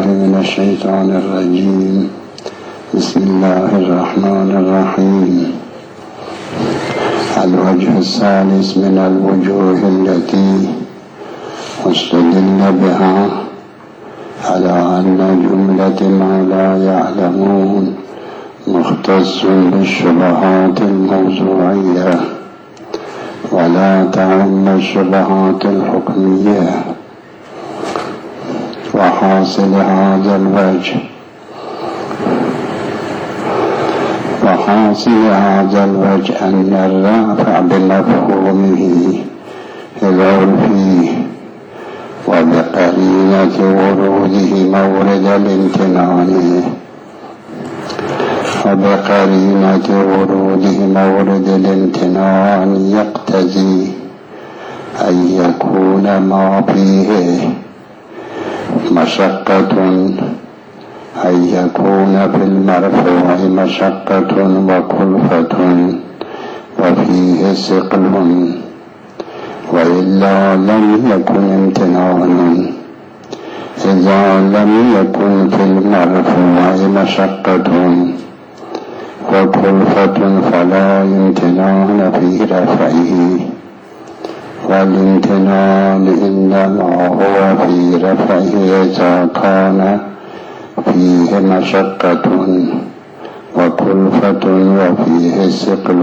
بالله من الشيطان الرجيم. بسم الله الرحمن الرحيم. الوجه الثالث من الوجوه التي استدل بها على أن جملة ما لا يعلمون مختص بالشبهات الموضوعية ولا تعم الشبهات الحكمية. وحاصل هذا الوجه أن الرافع بمفهومه العرفي وبقرينة وروده مورد الامتنان يقتضي أن يكون ما فيه في المرفوع مشقة وكلفة وفيه ثقل، وإلا لم يكن امتنان. إذا لم يكن في المرفوع مشقة وكلفة فلا امتنان في رفعه، والامتنان إنما هو في رفعه إذا كان فيه مشقة وكلفة وفيه ثقل.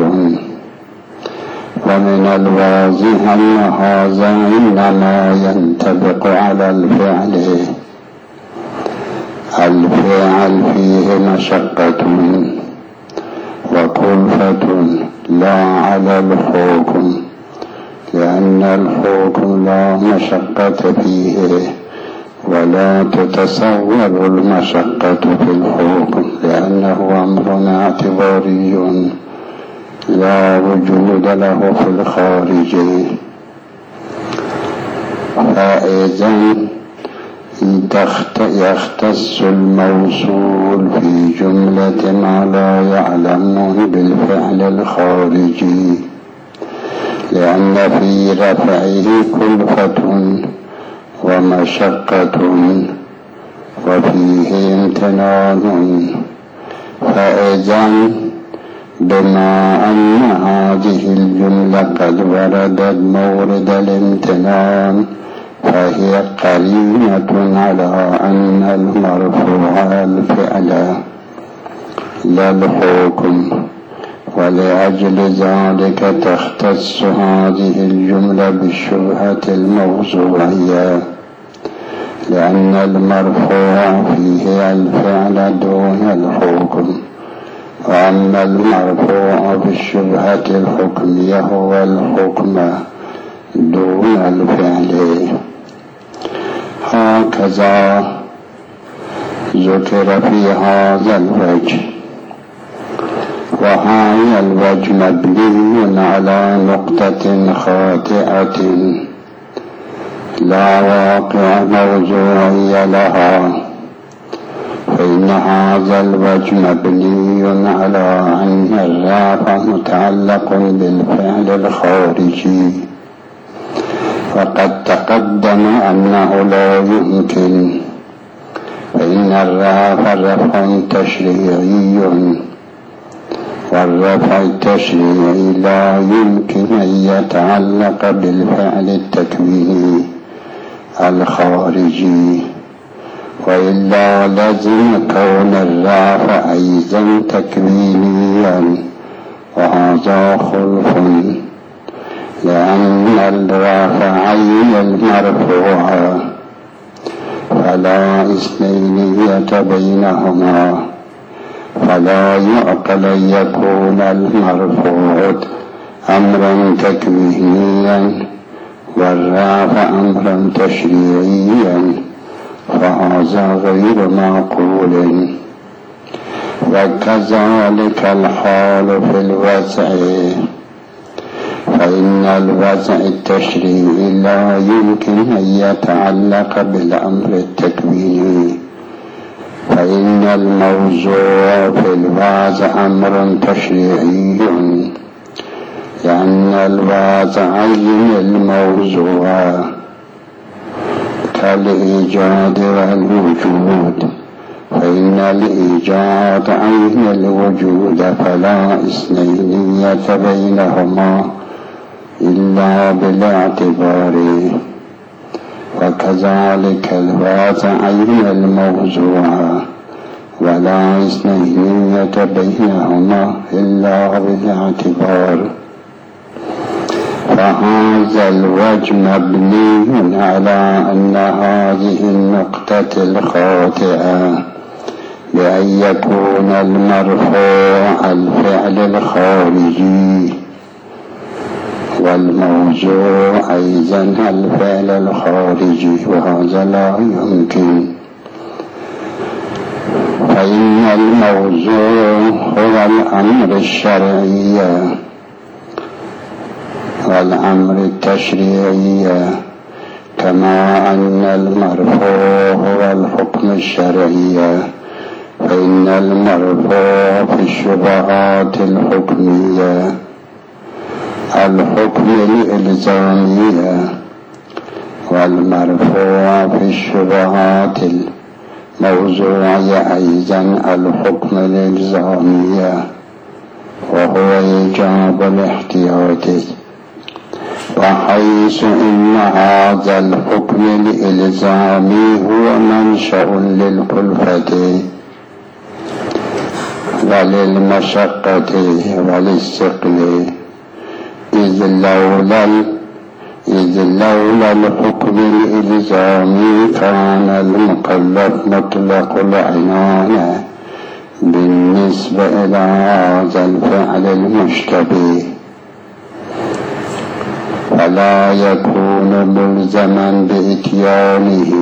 ومن الواضح أن هذا إنما ينطبق على الفعل فيه مشقة وكلفة، لا على الحكم، لأن الحكم لا مشقة فيه ولا تتصور المشقة في الحكم، لأنه أمر اعتباري لا وجود له في الخارج. فإذا يختص الموصول في جملة ما لا يعلمون بالفعل الخارجي، لأن في رفعه كلفة ومشقة وفيه امتنان. فإذا بما أن هذه الجملة قد وردت مورد الامتنان فهي قرينة على أن المرفوع الفعل لا الحكم، ولأجل ذلك تختص هذه الجملة بالشبهة الموضوعية، لأن المرفوع فيه الفعل دون الحكم، وأما المرفوع بالشبهة الحكمية هو الحكم دون الفعل. هكذا ذكر في هذا الوجه. وهذا الوجه مبني على نقطة خاطئة لا واقع موضوعي لها، فإن هذا الوجه مبني على أن الرافع متعلق بالفعل الخارجي، وقد تقدم أنه لا يمكن، فإن الرافع رفع تشريعي، والرفع التشريعي لا يمكن أن يتعلق بالفعل التكويني الخارجي، وإلا لازم كون الرافع أيضا تكوينيا، وهذا خلف، لأن الرافعين المرفوع فلا اثنينية بينهما، فلا يعقل أن يكون المرفوع أمرا تكوينيا والرافع أمرا تشريعيا، فهذا غير معقول. وكذلك الحال في الوضع، فإن الوضع التشريعي لا يمكن أن يتعلق بالأمر التكويني، فإن الموضوع في الوضع أمر تشريعي، لأن الوضعين الموضوع كالإيجاد والوجود، فإن الإيجاد عين الوجود فلا اثنينية بينهما إلا بالاعتبار، وكذلك الذات عين الموضوع ولا اثنينية بينهما إلا بالاعتبار. فهذا الوجه مبني على أن هذه النقطة الخاطئة بأن يكون المرفوع الفعل الخارجي والموضوع أيضا الفعل الخارجي، وهذا لا يمكن. فإن الموضوع هو الأمر الشرعي والأمر التشريعي، كما أن المرفوع هو الحكم الشرعي، فإن المرفوع في الشبهات الحكمية الحكم الإلزامية، والمرفوع في الشبهات الموضوعية أيضا الحكم الإلزامية، وهو إيجاب الاحتياط. وحيث إن هذا الحكم الإلزامي هو منشأ للكلفة وللمشقة والثقل، إذ لولا الحكم الإلزامي كان المكلف مطلق العنان بالنسبة إلى هذا الفعل المشتبه، فلا يكون ملزما بإتيانه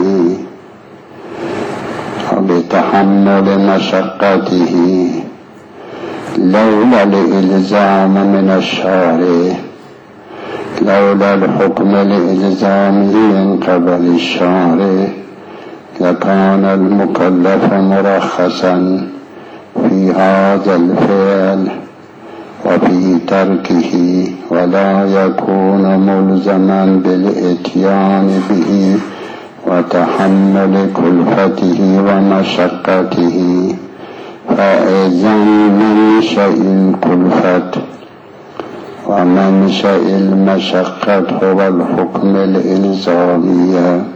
وبتحمل مشقته لولا الإلزام من الشارع، لولا الحكم الإلزامي من قبل الشارع لكان المكلف مرخصا في هذا الفعل وفي تركه، ولا يكون ملزما بالإتيان به وتحمل كلفته ومشقته. فإذا منشأ الكلفة ومنشأ المشقة هو الحكم الإلزامي،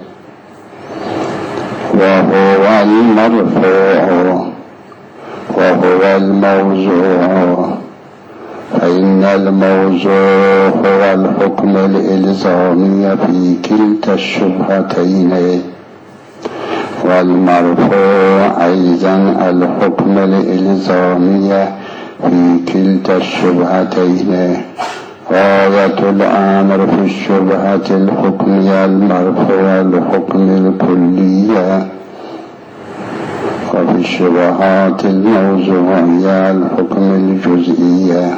وهو المرفوع وهو الموضوع، فإن الموضوع هو الحكم الإلزامي في كلتا الشبهتين، والمرفوع أيضا الحكم الإلزامي في كلتا الشبهتين. غاية الأمر في الشبهة الحكمية المرفوع الحكم الكلية، وفي الشبهات الموضوعية الحكم الجزئية.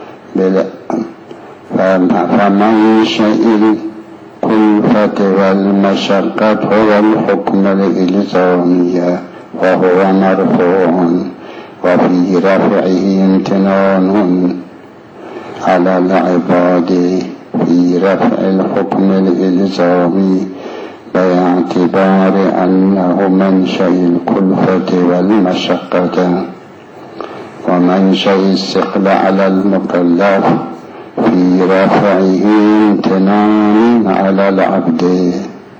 فمنشأ الكلفة والمشقة هو الحكم الإلزامي وهو مرفوع، وفي رفعه امتنان على العباد في رفع الحكم الإلزامي باعتبار أنه منشأ الكلفة والمشقة، ومنشأ الثقل على المكلف في رفعه امتنان على العبد.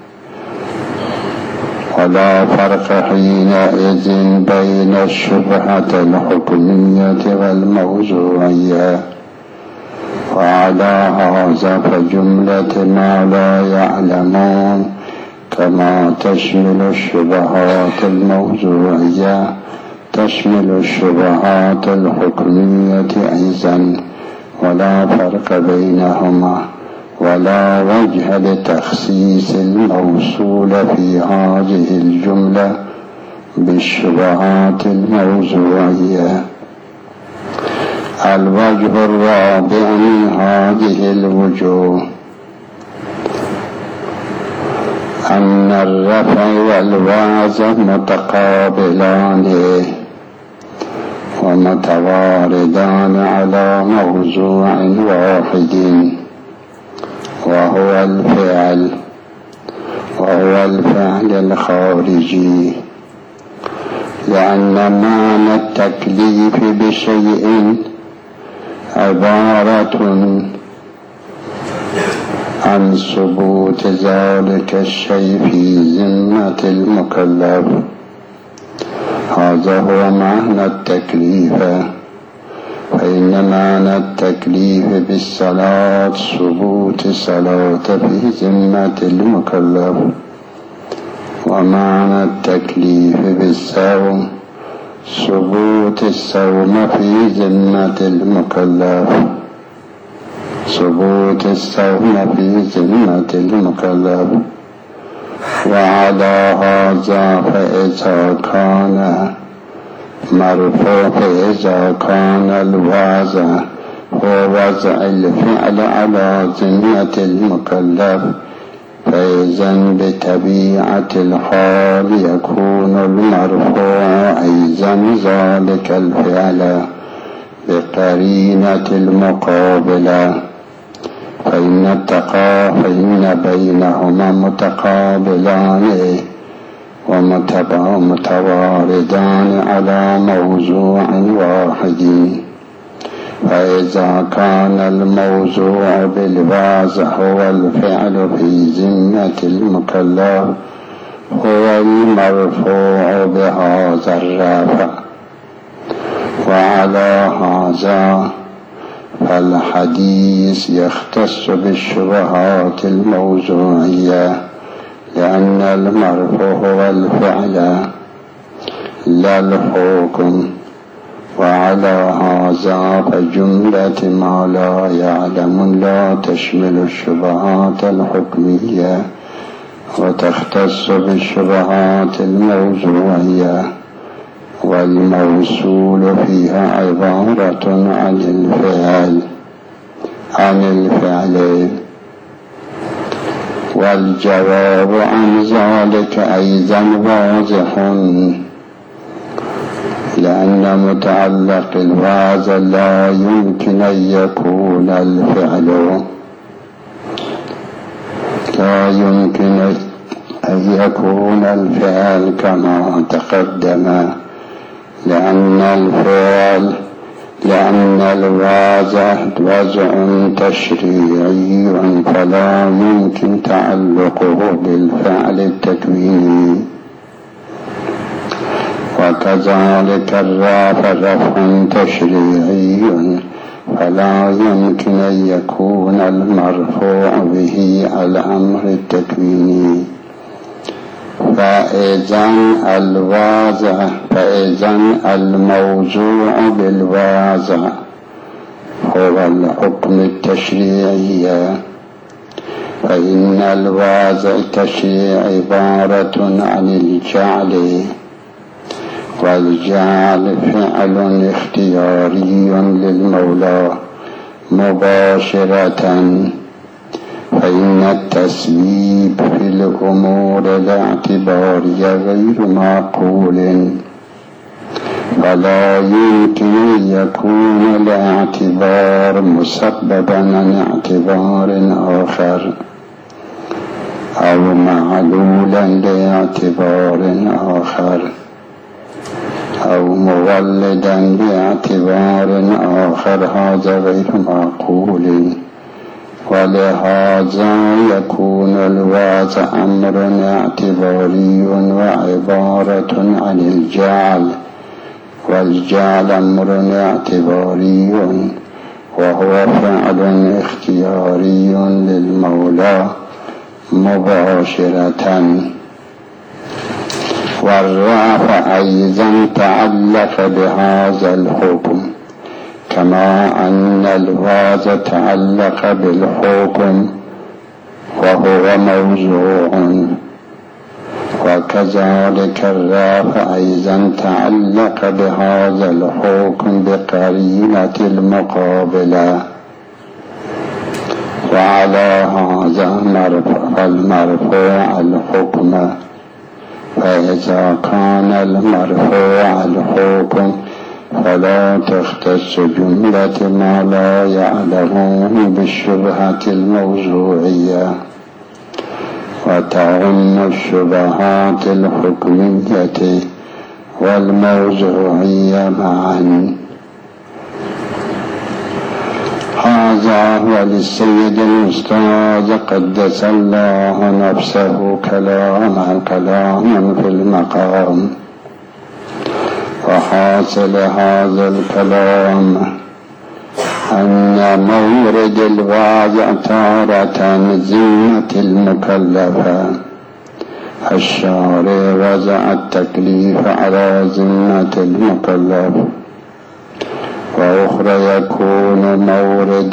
ولا فرق حينئذ بين الشبهة الحكمية والموضوعية. وعلى هذا فجملة ما لا يعلمون كما تشمل الشبهات الموضوعية تشمل الشبهات الحكمية أيضا، ولا فرق بينهما، ولا وجه لتخصيص الموصول في هذه الجملة بالشبهات الموضوعية. الوجه الرابع من هذه الوجوه أن الرفع والوعظ متقابلان ومتواردان على موضوع واحد وهو الفعل، وهو الفعل الخارجي، لأن معنى التكليف بشيء عبارة عن ثبوت ذلك الشيء في ذمة المكلف. هذا هو معنى التكليف. فإن معنى التكليف بالصلاة ثبوت الصلاة في ذمة المكلف، ومعنى التكليف بالصوم ثبوت الصوم في ذمة المكلف، ثبوت الصوم في ذمة المكلف. وعلى هذا فإذا كان مرفوع، فإذا كان الوضع هو وضع الفعل على ذمة المكلف، فإذا بطبيعة الحال يكون المرفوع أيضا ذلك الفعل بقرينة المقابلة، فإن بينهما متقابلان ومتواردان على موضوع واحد. فإذا كان الموضوع بالوضع هو الفعل في ذمة المكلف، هو المرفوع بهذا الرفع. وعلى هذا فالحديث يختص بالشبهات الموضوعية، لأن المرفوع هو الفعل لا الحكم. وعلى هذا فجملة ما لا يعلم لا تشمل الشبهات الحكمية، وتختص بالشبهات الموضوعية، والموصول فيها عبارة عن الفعل. والجواب عن ذلك أيضا واضح، لأن متعلق الوضع لا يمكن أن يكون الفعل، لا يمكن أن يكون الفعل كما تقدم، لأن الوضع وضع تشريعي، فلا يمكن تعلقه بالفعل التكويني. وكذلك رفع تشريعي، فلا يمكن أن يكون المرفوع به الأمر التكويني. فإذا الموضوع بالوضع هو الحكم التشريعي، فإن الوضع التشريعي عبارة عن الجعل، والجعل فعل اختياري للمولى مباشرة. فإن التسبيب في الأمور الاعتبارية غير معقول، فلا يمكن أن يكون الاعتبار مسببا عن اعتبار آخر، أو معلولا لاعتبار آخر، أو مولدا باعتبار آخر. هذا غير معقول. ولهذا يكون الوضع أمر اعتباري وعبارة عن الجعل، والجعل أمر اعتباري وهو فعل اختياري للمولى مباشرة. والرفع أيضا تعلق بهذا الحكم، كما أن الوضع تعلق بالحكم وهو موضوع، وكذلك الرفع أيضا تعلق بهذا الحكم بقرينة المقابلة. وعلى هذا المرفوع الحكم. فإذا كان المرفوع الحكم فلا تختص جملة ما لا يعلمون بالشبهة الموضوعية. وتعم الشبهات الحكمية والموضوعية معا. هذا هو للسيد الأستاذ قدس الله نفسه كلاما في المقام. وحاصل هذا الكلام أن مورد الوعظ تارة ذمة المكلفة. الشارع وضع التكليف على ذمة المكلف، وأخرى يكون مورد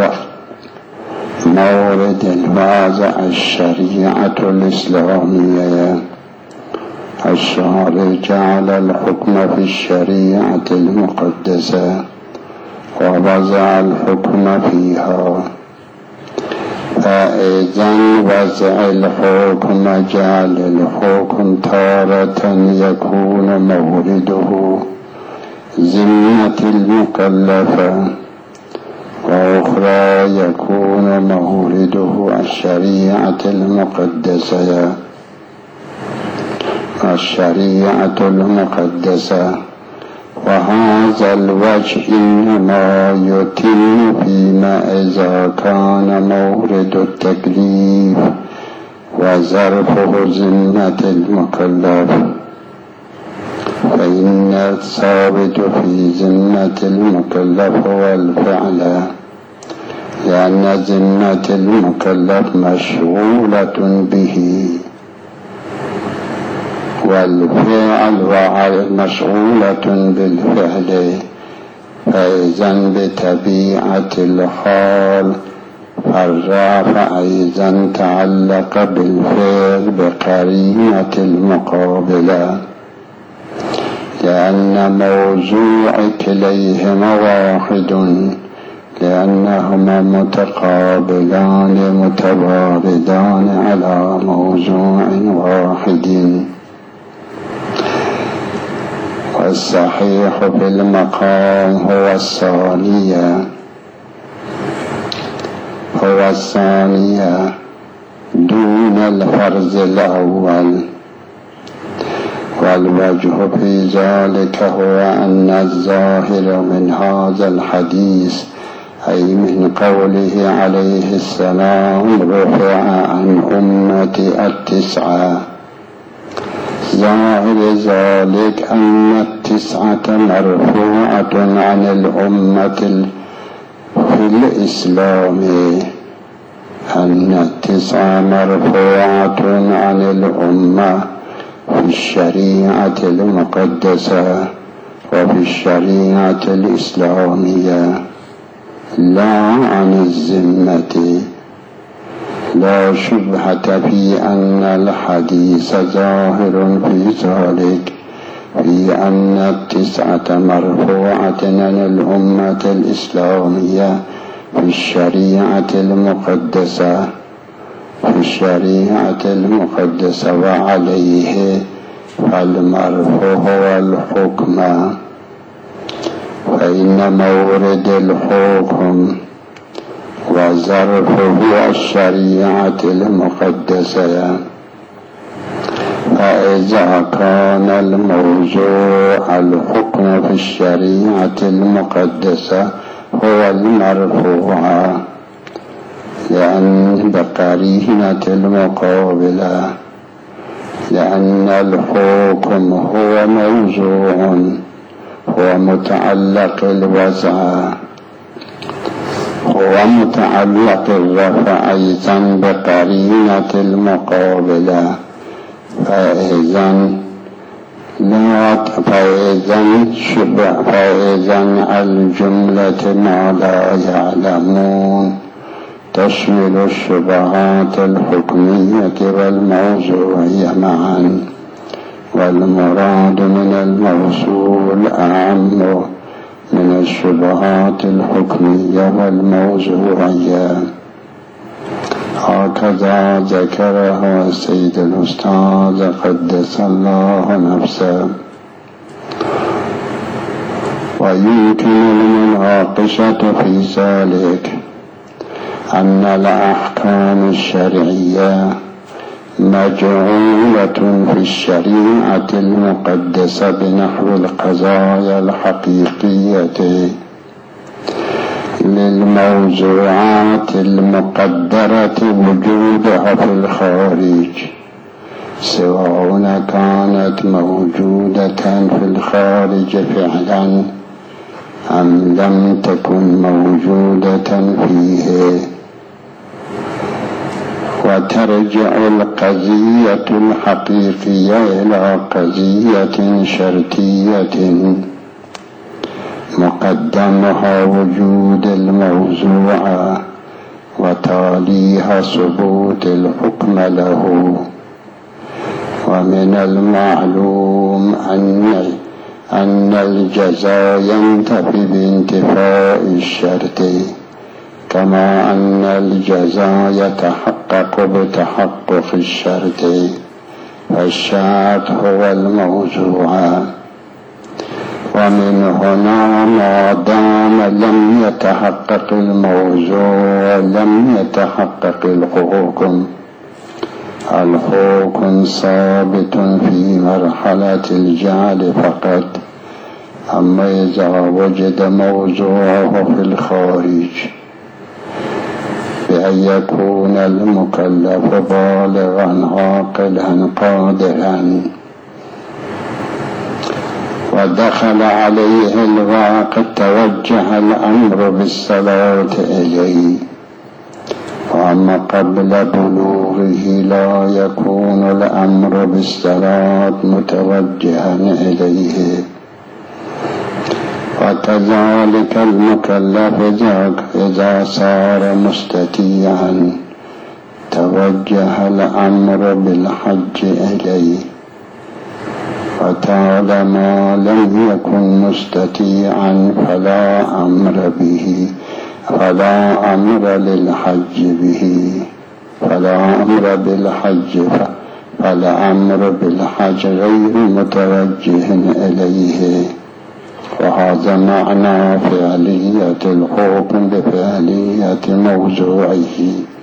الوعظ الشريعة الإسلامية. الشارع جعل الحكم في الشريعة المقدسة ووضع الحكم فيها، فإذا وضع الحكم جعل الحكم تارة يكون مورده ذمة المكلفة، وأخرى يكون مورده الشريعة المقدسة. وهذا الوجه إنما يتم فيما إذا كان مورد التكليف وظرفه ذمة المكلف، فإن الثابت في ذمة المكلف هو الفعل، لأن ذمة المكلف مشغولة به، والفعل مشغولة بالفعل. فإذا بطبيعة الحال فالرافع أيضا تعلق بالفعل بقرينة المقابلة، لأن موضوع كليهما واحد، لأنهما متقابلان متواردان على موضوع واحد. والصحيح في المقام هو الثانية دون الفرض الأول. والوجه في ذلك هو أن الظاهر من هذا الحديث، أي من قوله عليه السلام رفع عن أمتي 9، ظاهر ذلك أن 9 مرفوعة عن الأمة في الإسلام، أن 9 مرفوعة عن الأمة في الشريعة المقدسة وفي الشريعة الإسلامية، لا عن الذمة. لا شبهة في أن الحديث ظاهر في ذلك، في أن 9 مرفوعة عن الأمة الإسلامية في الشريعة المقدسة وعليه فالمرفوع هو الحكم. فإن مورد الحكم وظرفه الشريعة المقدسة، فإذا كان الموضوع الحكم في الشريعة المقدسة هو المرفوع، لأن بقرينة المقابلة، لأن الحكم هو موضوع هو متعلق الوضع، هو متعلق الرفع أيضا بقرينة المقابلة. فإذا الجملة ما لا يعلمون تشمل الشبهات الحكمية والموضوعية معا، والمراد من الموصول أعم من الشبهات الحكمية والموضوعية. هكذا ذكره السيد الأستاذ قدس الله نفسه. ويمكن المناقشة في ذلك أن الأحكام الشرعية مجعولة في الشريعة المقدسة بنحو القضايا الحقيقية للموضوعات المقدرة وجودها في الخارج، سواء كانت موجودة في الخارج فعلا أم لم تكن موجودة فيه. وترجع القضية الحقيقية إلى قضية شرطية مقدمها وجود الموضوع وتاليها ثبوت الحكم له. ومن المعلوم أن الجزاء ينتفي بانتفاء الشرط، كما أن الجزاء يتحقق بتحقق الشرط، فالشرط هو الموضوع. ومن هنا ما دام لم يتحقق الموضوع لم يتحقق الحكم. الحكم ثابت في مرحلة الجعل فقط، أما إذا وجد موضوعه في الخارج بأن يكون المكلف بالغا عاقلا قادرا ودخل عليه الوقت توجه الأمر بالصلاة إليه، وأما قبل بلوغه لا يكون الأمر بالصلاة متوجها إليه. وكذلك المكلف إذا صار مستطيعا توجه الأمر بالحج إليه، وطالما لم يكن مستطيعا فلا أمر به، فلا أمر للحج به، فلا أمر بالحج، فالأمر بالحج غير متوجه إليه. وهذا معنى فعلية الحكم بفعلية موضوعه.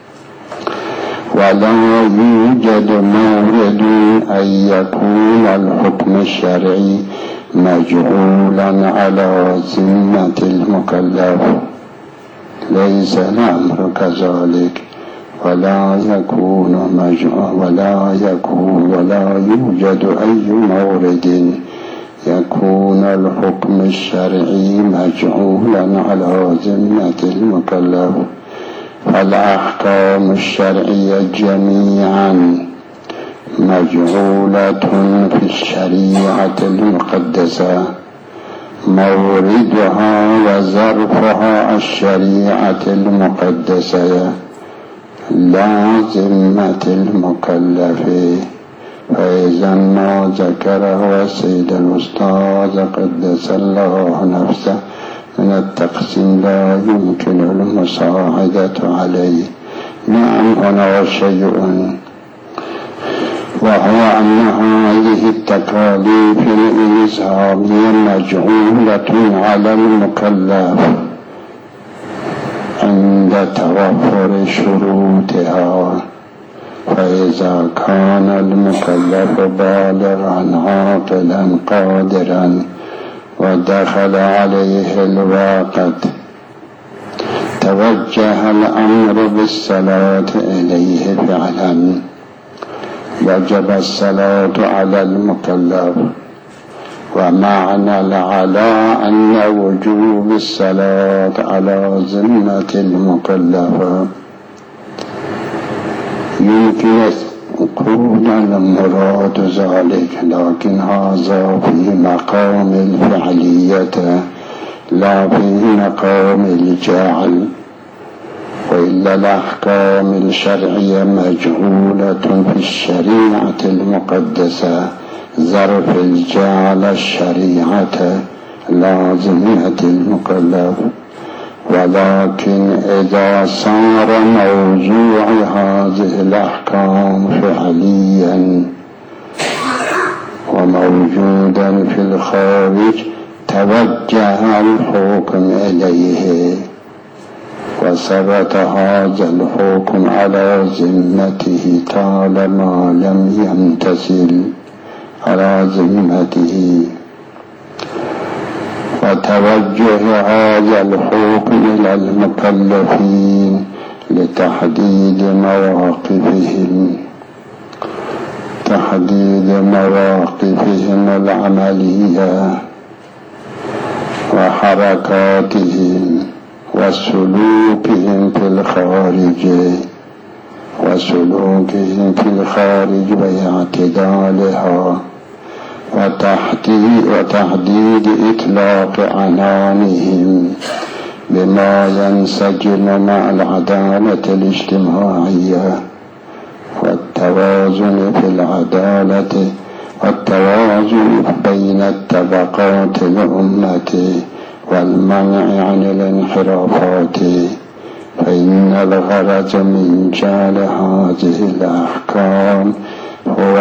ولا يوجد مورد أن يكون الحكم الشرعي مجعولا على ذمة المكلف، ليس الأمر كذلك. ولا يوجد أي مورد يكون الحكم الشرعي مجعولا على ذمة المكلف. فالأحكام الشرعية جميعا مجعولة في الشريعة المقدسة، موردها وظرفها الشريعة المقدسة لا ذمة المكلف. فإذا ما ذكره السيد الأستاذ قدس الله نفسه من التقسيم لا يمكن المساعدة عليه. نعم، هنا شيء، وهو أن هذه التكاليف الإلزامية مجعولة على المكلف عند توفر شروطها. فإذا كان المكلف بالغا عاقلا قادرا ودخل عليه الوقت توجه الأمر بالصلاة إليه فعلا، وجب الصلاة على المكلف. ومعنى العلا أن وجوب الصلاة على ذمة المكلف. يمكن يكون المراد ذلك، لكن هذا في مقام الفعلية لا في مقام الجعل. وإلا الأحكام الشرعية مجعولة في الشريعة المقدسة، ظرف الجعل الشريعة لازمة المكلف. ولكن إذا صار موضوع هذه الأحكام فعليا وموجودا في الخارج توجه الحكم إليه. وثبت هذا الحكم على ذمته طالما لم يمتثل على ذمته، وتوجه هذا الحكم إلى المكلفين لتحديد مواقفهم العملية وحركاتهم وسلوكهم في الخارج واعتدالها، وتحديد إطلاق عنانهم بما ينسجم مع العدالة الاجتماعية والتوازن في العدالة والتوازن بين الطبقات الأمة والمنع عن الانحرافات، فإن الغرض من جعل هذه الأحكام هو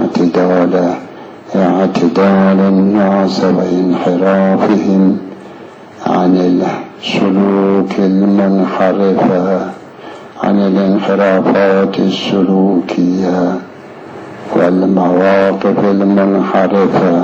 اعتدال الناس وانحرافهم عن السلوك المنحرفة، عن الانحرافات السلوكية والمواقف المنحرفة.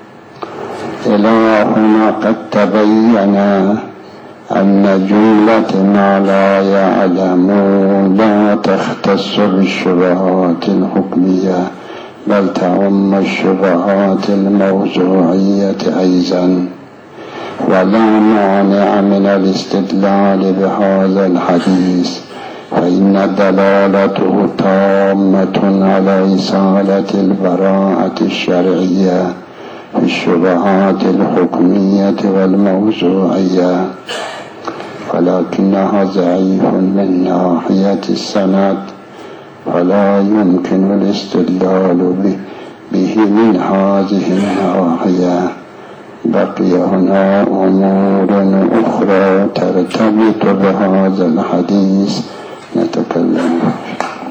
إلى هنا قد تبين أن جملة ما لا يعلمون لا تختص بالشبهات الحكمية، بل تعم الشبهات الموضوعية أيضا، ولا مانع من الاستدلال بهذا الحديث، فإن دلالته تامة على إزالة البراءة الشرعية في الشبهات الحكمية والموضوعية، ولكنها ضعيف من ناحية السند، فلا يمكن الاستدلال به من هذه الناحية. بقي هنا أمور أخرى ترتبط بهذا الحديث نتكلم